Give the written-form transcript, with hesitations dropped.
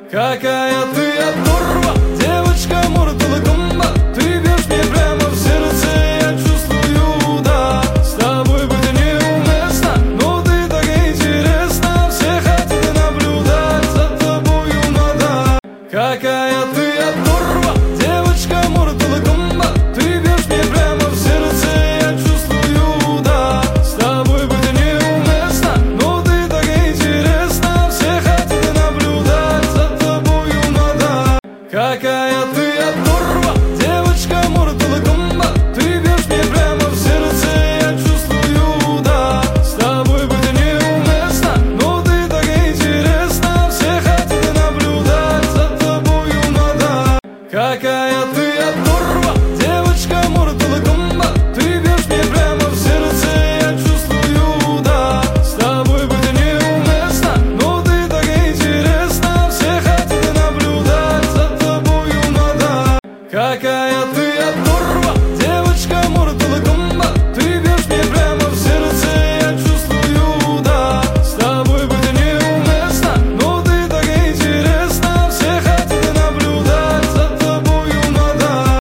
Какая ты оторва, девочка Мурталакумба. Ты бьешь мне прямо в сердце, я чувствую, да. С тобой быть неуместно, но ты так интересна. Все хотят наблюдать за тобою, мадам. Какая ты оторва, девочка Мурталакумба. Ты бьешь мне прямо в сердце, я чувствую, да. С тобой быть неуместно, но ты так интересна. Все хотят наблюдать за тобою, мадам. Какая ты оторва, девочка Мурталакумба. Ты бьешь мне прямо в сердце, я чувствую, да. С тобой быть неуместно, но ты так интересна. Все хотят наблюдать за тобою, мадам. Какая ты оторва, девочка Мурталакумба. Ты бьешь мне прямо в сердце, я чувствую, да. С тобой быть неуместно, но ты так интересна. Все хотят наблюдать за тобою, мадам. Какая ты оторва.